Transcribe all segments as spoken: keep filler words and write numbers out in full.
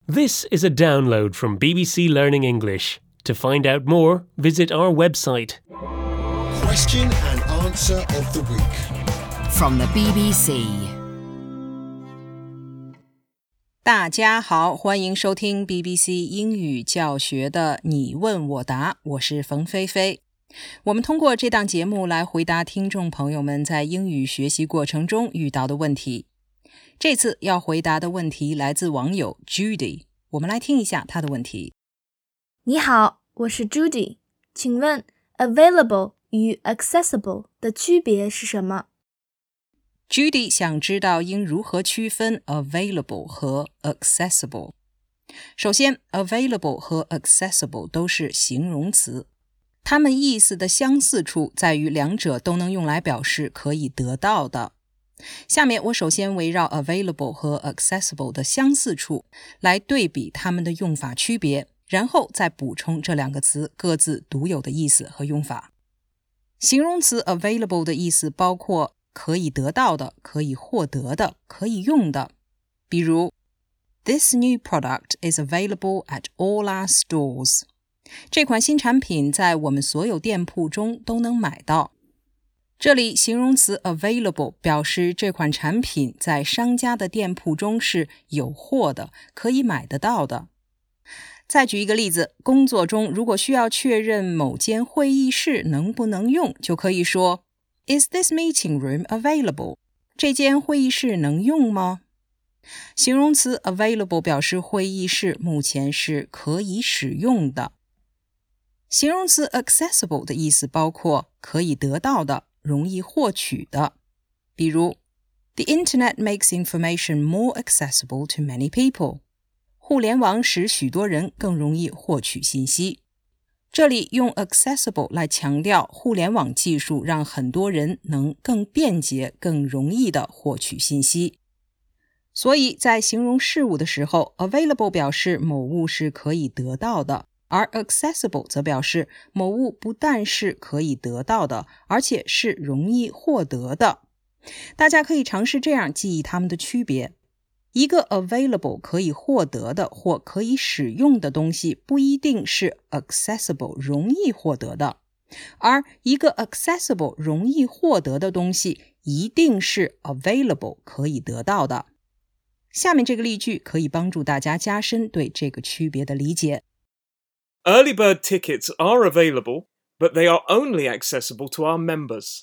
This is a download from B B C Learning English. To find out more, visit our website. Question and answer of the week. From the B B C. 大家好，欢迎收听 B B C 英语教学的你问我答，我是冯菲菲。我们通过这档节目来回答听众朋友们在英语学习过程中遇到的问题。这次要回答的问题来自网友 Judy， 我们来听一下她的问题。 你好，我是 Judy， 请问 available 与 accessible 的区别是什么？ Judy 想知道应如何区分 available 和 accessible。 首先 available 和 accessible 都是形容词，它们意思的相似处在于两者都能用来表示可以得到的。下面我首先围绕 available 和 accessible 的相似处来对比它们的用法区别，然后再补充这两个词各自独有的意思和用法。形容词 available 的意思包括可以得到的、可以获得的、可以用的。比如 This new product is available at all our stores. 这款新产品在我们所有店铺中都能买到。这里形容词 available 表示这款产品在商家的店铺中是有货的，可以买得到的。再举一个例子，工作中如果需要确认某间会议室能不能用，就可以说 Is this meeting room available? 这间会议室能用吗？形容词 available 表示会议室目前是可以使用的。形容词 accessible 的意思包括可以得到的、容易获取的。比如 The internet makes information more accessible to many people. 互联网使许多人更容易获取信息。这里用 accessible 来强调互联网技术让很多人能更便捷、更容易地获取信息。所以在形容事物的时候 available 表示某物是可以得到的，而 accessible 则表示某物不但是可以得到的，而且是容易获得的。大家可以尝试这样记忆它们的区别。一个 available 可以获得的或可以使用的东西不一定是 accessible 容易获得的，而一个 accessible 容易获得的东西一定是 available 可以得到的。下面这个例句可以帮助大家加深对这个区别的理解。 Early bird tickets are available, but they are only accessible to our members.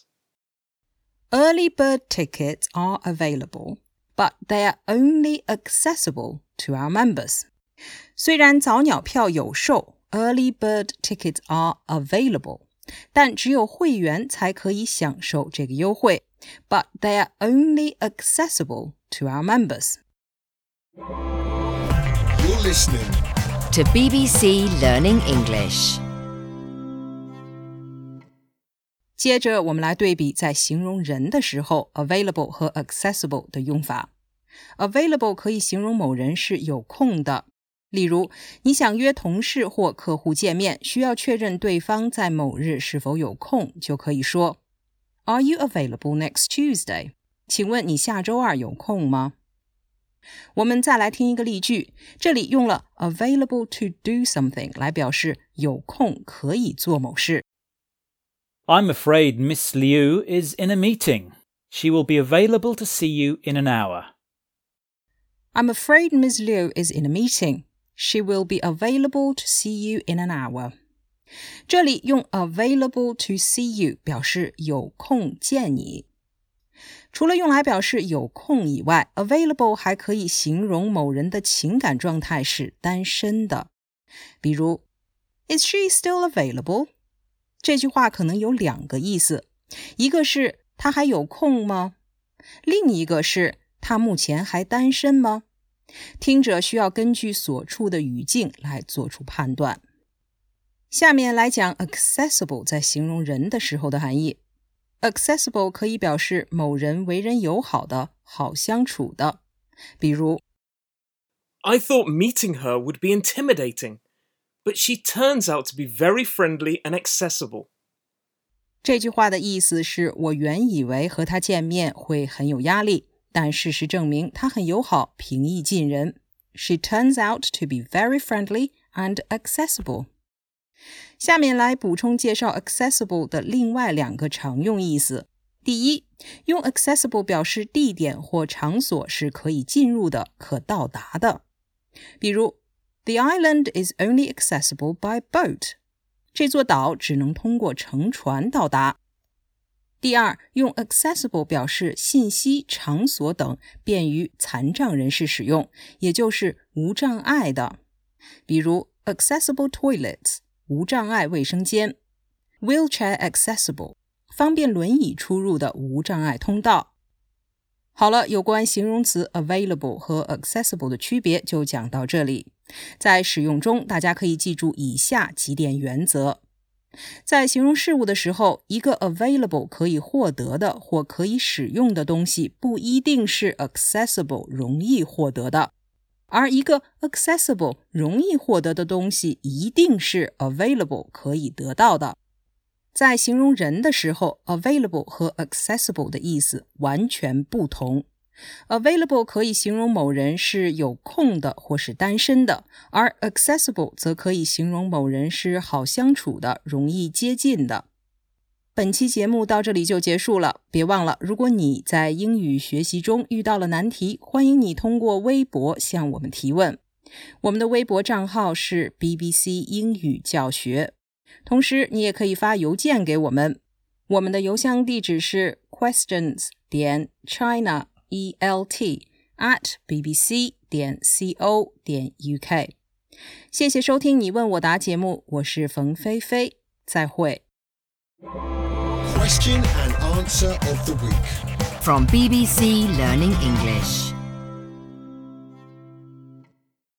Early bird tickets are available, but they are only accessible to our members. 虽然早鸟票有售 Early bird tickets are available, 但只有会员才可以享受这个优惠 But they are only accessible to our members. You're listening To B B C Learning English. 接着我们来对比在形容人的时候 available 和 accessible 的用法。available 可以形容某人是有空的，例如你想约同事或客户见面，需要确认对方在某日是否有空，就可以说 Are you available next Tuesday? 请问你下周二有空吗？我们再来听一个例句，这里用了 available to do something 来表示有空可以做某事。 I'm afraid Miss Liu is in a meeting. She will be available to see you in an hour. I'm afraid Miss Liu is in a meeting. She will be available to see you in an hour. 这里用 available to see you 表示有空见你。除了用来表示有空以外 available 还可以形容某人的情感状态是单身的。比如 Is she still available? 这句话可能有两个意思，一个是她还有空吗？另一个是她目前还单身吗？听者需要根据所处的语境来做出判断。下面来讲 accessible 在形容人的时候的含义。accessible 可以表示某人为人友好的、好相处的。比如 I thought meeting her would be intimidating, but she turns out to be very friendly and accessible. 这句话的意思是我原以为和她见面会很有压力，但事实证明她很友好，平易近人。 She turns out to be very friendly and accessible. 下面来补充介绍 accessible 的另外两个常用意思。第一，用 accessible 表示地点或场所是可以进入的、可到达的。比如 The island is only accessible by boat. 这座岛只能通过乘船到达。第二，用 accessible 表示信息、场所等便于残障人士使用，也就是无障碍的。比如 accessible toilets, 无障碍卫生间。Wheelchair accessible, 方便轮椅出入的无障碍通道。好了，有关形容词 available 和 accessible 的区别就讲到这里。在使用中，大家可以记住以下几点原则。在形容事物的时候，一个 available 可以获得的或可以使用的东西不一定是 accessible 容易获得的，而一个 accessible 容易获得的东西一定是 available 可以得到的。在形容人的时候， available 和 accessible 的意思完全不同。Available 可以形容某人是有空的或是单身的，而 accessible 则可以形容某人是好相处的、容易接近的。本期节目到这里就结束了，别忘了，如果你在英语学习中遇到了难题，欢迎你通过微博向我们提问。我们的微博账号是 B B C 英语教学，同时你也可以发邮件给我们，我们的邮箱地址是 questions 点 china E L T at b b c 点 co 点 u k。 谢谢收听你问我答节目，我是冯菲菲，再会。 Question and answer of the week. From B B C Learning English.